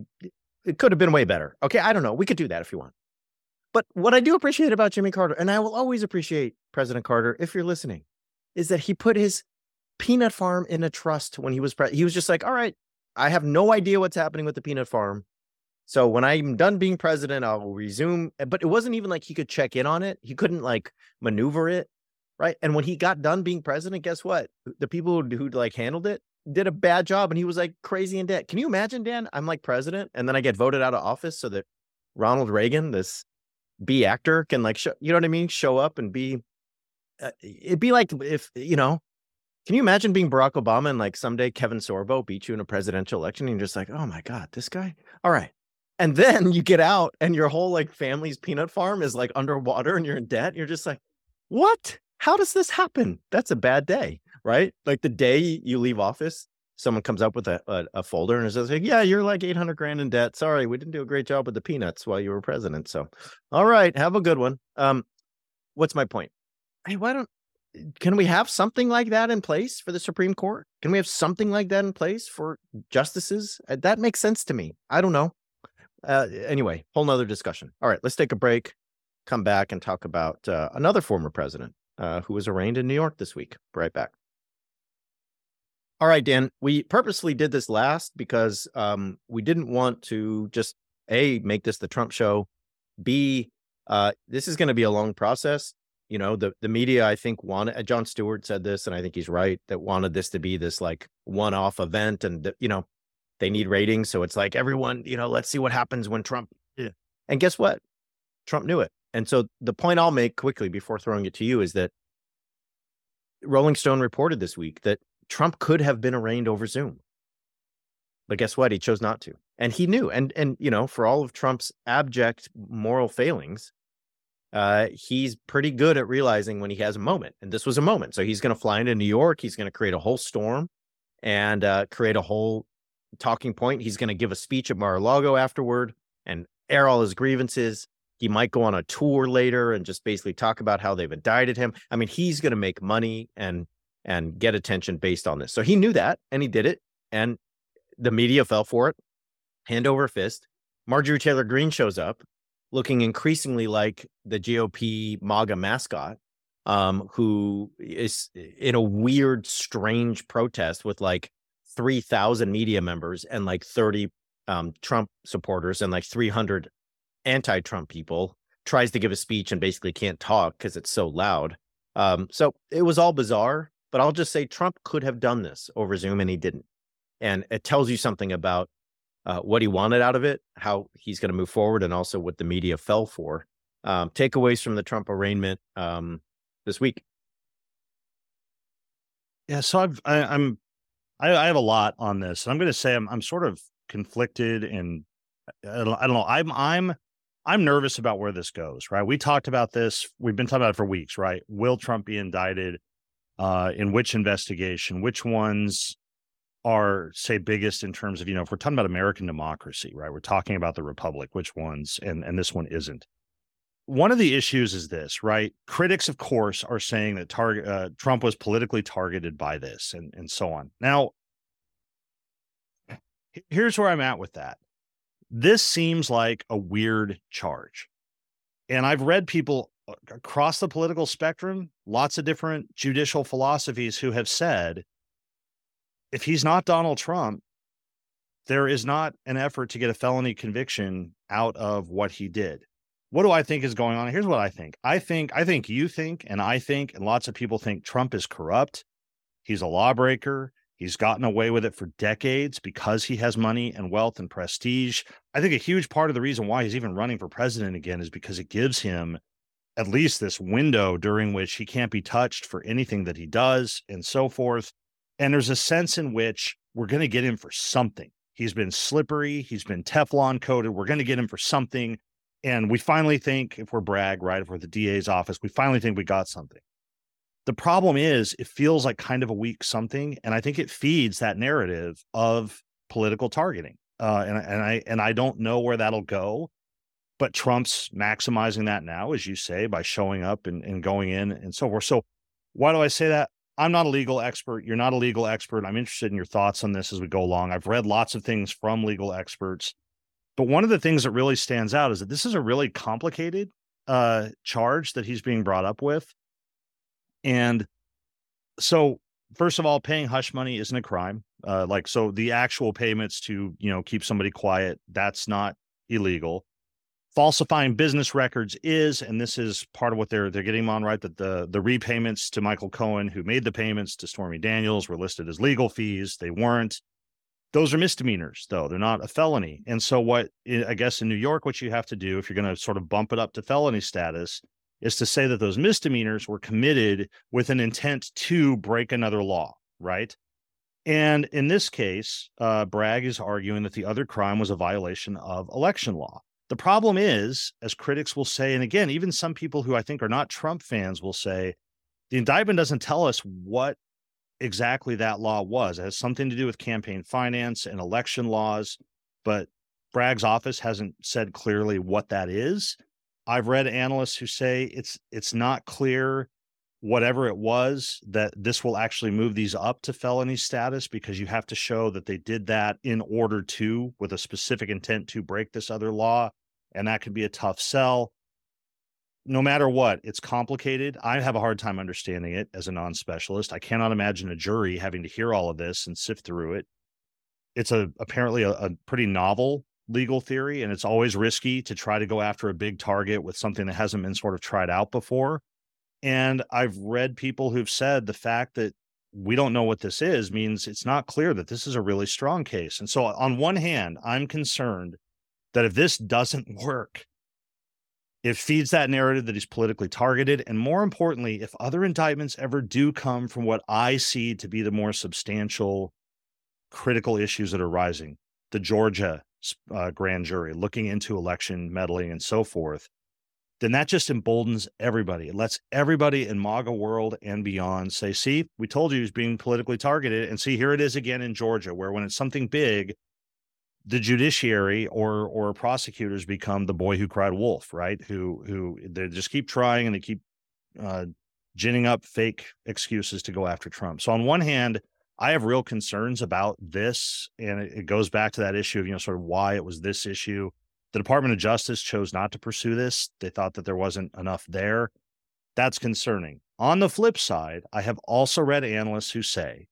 it could have been way better. Okay. I don't know. We could do that if you want. But what I do appreciate about Jimmy Carter, and I will always appreciate President Carter, if you're listening, is that he put his peanut farm in a trust when he was he was just like, all right, I have no idea what's happening with the peanut farm. So when I'm done being president, I'll resume. But it wasn't even like he could check in on it. He couldn't like maneuver it. Right. And when he got done being president, guess what? The people who like handled it did a bad job. And he was like crazy in debt. Can you imagine, Dan? I'm like president and then I get voted out of office so that Ronald Reagan, this B actor, can like, you know what I mean? Show up and be, it'd be like if, you know, can you imagine being Barack Obama and like someday Kevin Sorbo beat you in a presidential election and you're just like, oh my God, this guy. All right. And then you get out and your whole like family's peanut farm is like underwater and you're in debt. You're just like, what? How does this happen? That's a bad day, right? Like the day you leave office, someone comes up with a folder and says, like, yeah, you're like 800 grand in debt. Sorry, we didn't do a great job with the peanuts while you were president. So, all right, have a good one. What's my point? Hey, can we have something like that in place for the Supreme Court? Can we have something like that in place for justices? That makes sense to me. I don't know. Anyway, whole nother discussion. All right, let's take a break, come back and talk about another former president who was arraigned in New York this week. Be right back. All right, Dan, we purposely did this last because we didn't want to just A, make this the Trump show. B, this is going to be a long process. You know, the media, I think, wanted, Jon Stewart said this, and I think he's right, that wanted this to be this like one-off event. And, you know, they need ratings. So it's like everyone, you know, let's see what happens when Trump. Yeah. And guess what? Trump knew it. And so the point I'll make quickly before throwing it to you is that Rolling Stone reported this week that Trump could have been arraigned over Zoom. But guess what? He chose not to. And he knew. And you know, for all of Trump's abject moral failings, he's pretty good at realizing when he has a moment. And this was a moment. So he's going to fly into New York. He's going to create a whole storm and create a whole talking point. He's going to give a speech at Mar-a-Lago afterward and air all his grievances. He might go on a tour later and just basically talk about how they've indicted him. I mean, he's going to make money and get attention based on this. So he knew that and he did it. And the media fell for it, hand over fist. Marjorie Taylor Greene shows up looking increasingly like the GOP MAGA mascot, who is in a weird, strange protest with like 3,000 media members and like 30 Trump supporters and like 300 anti-Trump people, tries to give a speech and basically can't talk because it's so loud. So it was all bizarre, but I'll just say Trump could have done this over Zoom and he didn't. And it tells you something about what he wanted out of it, how he's going to move forward, and also what the media fell for. Takeaways from the Trump arraignment this week. Yeah, so I have a lot on this. I'm going to say I'm sort of conflicted, and I don't know. I'm nervous about where this goes. Right? We talked about this. We've been talking about it for weeks. Right? Will Trump be indicted? In which investigation? Which ones are, say, biggest in terms of, you know, if we're talking about American democracy, right? We're talking about the republic, which ones, and this one isn't. One of the issues is this, right? Critics, of course, are saying that Trump was politically targeted by this and so on. Now, here's where I'm at with that. This seems like a weird charge. And I've read people across the political spectrum, lots of different judicial philosophies who have said, if he's not Donald Trump, there is not an effort to get a felony conviction out of what he did. What do I think is going on? Here's what I think. I think you think, and I think, and lots of people think Trump is corrupt. He's a lawbreaker. He's gotten away with it for decades because he has money and wealth and prestige. I think a huge part of the reason why he's even running for president again is because it gives him at least this window during which he can't be touched for anything that he does and so forth. And there's a sense in which we're going to get him for something. He's been slippery. He's been Teflon coated. We're going to get him for something. And we finally think, if we're Bragg, right, if we're the DA's office, we finally think we got something. The problem is it feels like kind of a weak something. And I think it feeds that narrative of political targeting. And I don't know where that'll go. But Trump's maximizing that now, as you say, by showing up and going in and so forth. So why do I say that? I'm not a legal expert. You're not a legal expert. I'm interested in your thoughts on this as we go along. I've read lots of things from legal experts. But one of the things that really stands out is that this is a really complicated charge that he's being brought up with. And so first of all, paying hush money isn't a crime. So the actual payments to, keep somebody quiet, that's not illegal. Falsifying business records is, and this is part of what they're getting on, right? That the repayments to Michael Cohen, who made the payments to Stormy Daniels, were listed as legal fees. They weren't. Those are misdemeanors, though. They're not a felony. And so I guess in New York, what you have to do if you're going to sort of bump it up to felony status is to say that those misdemeanors were committed with an intent to break another law, right? And in this case, Bragg is arguing that the other crime was a violation of election law. The problem is, as critics will say, and again, even some people who I think are not Trump fans will say, the indictment doesn't tell us what exactly that law was. It has something to do with campaign finance and election laws, but Bragg's office hasn't said clearly what that is. I've read analysts who say it's not clear, whatever it was, that this will actually move these up to felony status, because you have to show that they did that in order to, with a specific intent to break this other law. And that could be a tough sell. No matter what, it's complicated. I have a hard time understanding it as a non-specialist. I cannot imagine a jury having to hear all of this and sift through it. It's apparently a pretty novel legal theory, and it's always risky to try to go after a big target with something that hasn't been sort of tried out before. And I've read people who've said the fact that we don't know what this is means it's not clear that this is a really strong case. And so on one hand, I'm concerned that if this doesn't work, it feeds that narrative that he's politically targeted. And more importantly, if other indictments ever do come from what I see to be the more substantial critical issues that are rising, the Georgia grand jury looking into election meddling and so forth, then that just emboldens everybody. It lets everybody in MAGA world and beyond say, see, we told you he's being politically targeted. And see, here it is again in Georgia, where when it's something big, the judiciary or prosecutors become the boy who cried wolf, right? Who they just keep trying, and they keep ginning up fake excuses to go after Trump. So on one hand, I have real concerns about this, and it goes back to that issue of, sort of why it was this issue. The Department of Justice chose not to pursue this. They thought that there wasn't enough there. That's concerning. On the flip side, I have also read analysts who say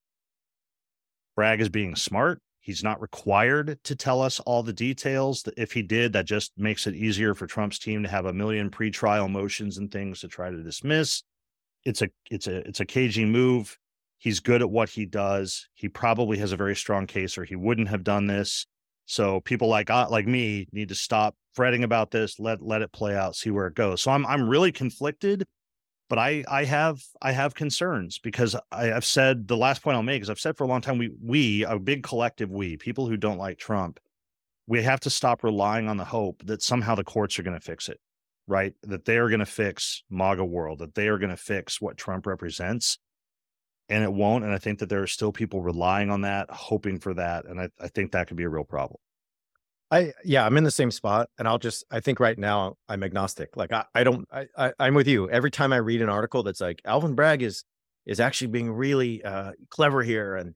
Bragg is being smart. He's not required to tell us all the details. If he did, that just makes it easier for Trump's team to have a million pretrial motions and things to try to dismiss. It's a cagey move. He's good at what he does. He probably has a very strong case, or he wouldn't have done this. So people like me need to stop fretting about this. Let it play out, see where it goes. So I'm really conflicted, but I have concerns, because I've said, the last point I'll make is I've said for a long time, we a big collective, people who don't like Trump, we have to stop relying on the hope that somehow the courts are going to fix it, right? That they are going to fix MAGA world, that they are going to fix what Trump represents. And it won't. And I think that there are still people relying on that, hoping for that. And I think that could be a real problem. I'm in the same spot. And I think right now I'm agnostic. Like I'm with you. Every time I read an article that's like Alvin Bragg is actually being really clever here. And,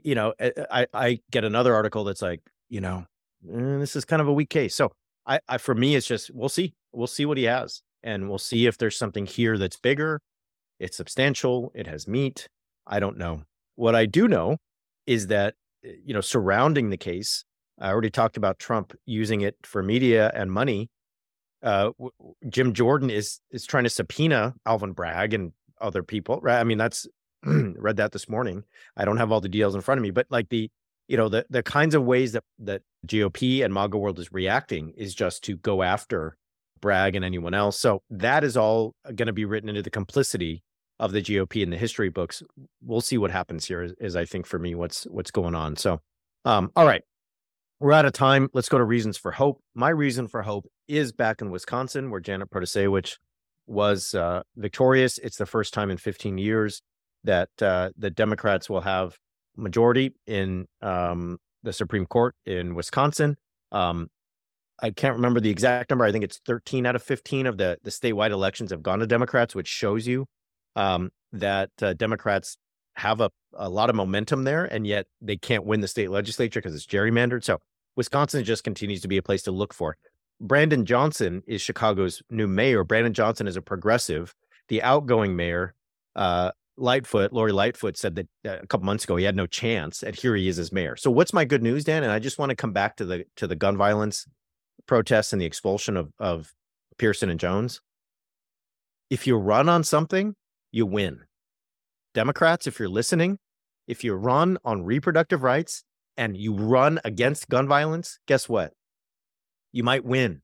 I get another article that's like, this is kind of a weak case. So for me, it's just, we'll see what he has, and we'll see if there's something here that's bigger. It's substantial. It has meat. I don't know. What I do know is that, surrounding the case, I already talked about Trump using it for media and money. Jim Jordan is trying to subpoena Alvin Bragg and other people, right? I mean, that's read that this morning. I don't have all the details in front of me, but like the kinds of ways that GOP and MAGA world is reacting is just to go after Bragg and anyone else. So that is all going to be written into the complicity of the GOP in the history books. We'll see what happens here is I think for me, what's going on. So, all right, we're out of time. Let's go to reasons for hope. My reason for hope is back in Wisconsin, where Janet Protasewicz was victorious. It's the first time in 15 years that the Democrats will have majority in the Supreme Court in Wisconsin. I can't remember the exact number. I think it's 13 out of 15 of the statewide elections have gone to Democrats, which shows you that Democrats have a lot of momentum there, and yet they can't win the state legislature because it's gerrymandered. So Wisconsin just continues to be a place to look for. Brandon Johnson is Chicago's new mayor. Brandon Johnson is a progressive. The outgoing mayor Lori Lightfoot said that a couple months ago he had no chance, and here he is as mayor. So what's my good news, Dan? And I just want to come back to the gun violence protests and the expulsion of Pearson and Jones. If you run on something, you win. Democrats, if you're listening, if you run on reproductive rights and you run against gun violence, guess what? You might win.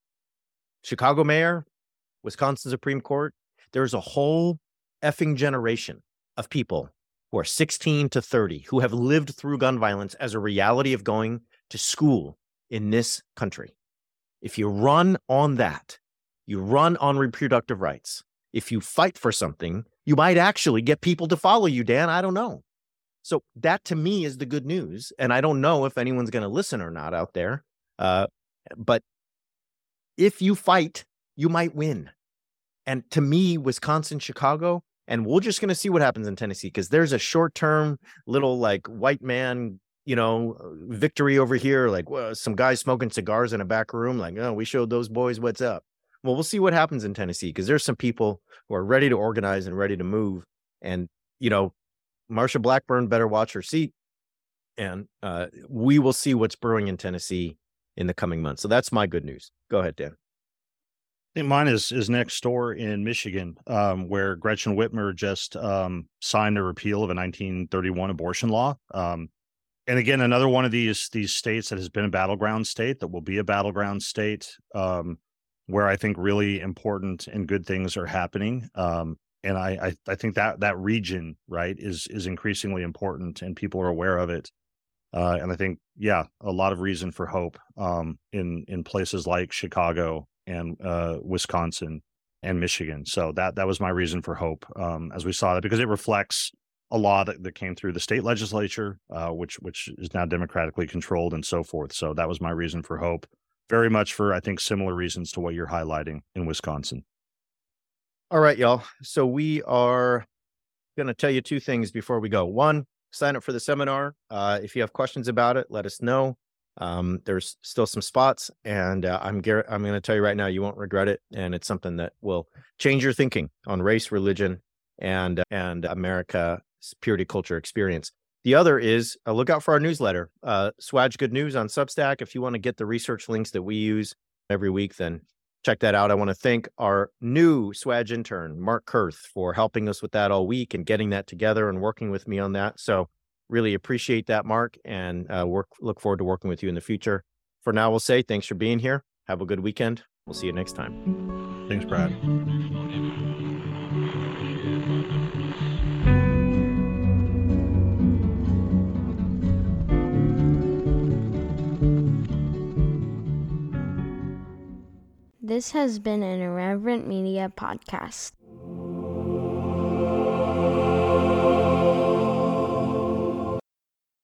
Chicago mayor, Wisconsin Supreme Court, there's a whole effing generation of people who are 16 to 30 who have lived through gun violence as a reality of going to school in this country. If you run on that, you run on reproductive rights. If you fight for something, you might actually get people to follow you, Dan. I don't know. So that to me is the good news. And I don't know if anyone's going to listen or not out there. But if you fight, you might win. And to me, Wisconsin, Chicago, and we're just going to see what happens in Tennessee, because there's a short-term little like white man, victory over here. Like some guys smoking cigars in a back room. Like, oh, we showed those boys what's up. Well, we'll see what happens in Tennessee, because there's some people who are ready to organize and ready to move. And, Marsha Blackburn better watch her seat. And we will see what's brewing in Tennessee in the coming months. So that's my good news. Go ahead, Dan. I think mine is next door in Michigan, where Gretchen Whitmer just signed a repeal of a 1931 abortion law. And again, another one of these states that has been a battleground state, that will be a battleground state, where I think really important and good things are happening. And I think that region, right, is increasingly important, and people are aware of it. And I think, a lot of reason for hope in places like Chicago and Wisconsin and Michigan. So that was my reason for hope as we saw that, because it reflects a law that came through the state legislature, which is now democratically controlled and so forth. So that was my reason for hope. Very much for, I think, similar reasons to what you're highlighting in Wisconsin. All right, y'all. So we are going to tell you two things before we go. One, sign up for the seminar. If you have questions about it, let us know. There's still some spots, and I'm going to tell you right now, you won't regret it. And it's something that will change your thinking on race, religion, and America's purity culture experience. The other is look out for our newsletter, Swag Good News on Substack. If you want to get the research links that we use every week, then check that out. I want to thank our new Swag intern, Mark Kurth, for helping us with that all week and getting that together and working with me on that. So really appreciate that, Mark, and look forward to working with you in the future. For now, we'll say thanks for being here. Have a good weekend. We'll see you next time. Thanks, Brad. This has been an Irreverent Media podcast.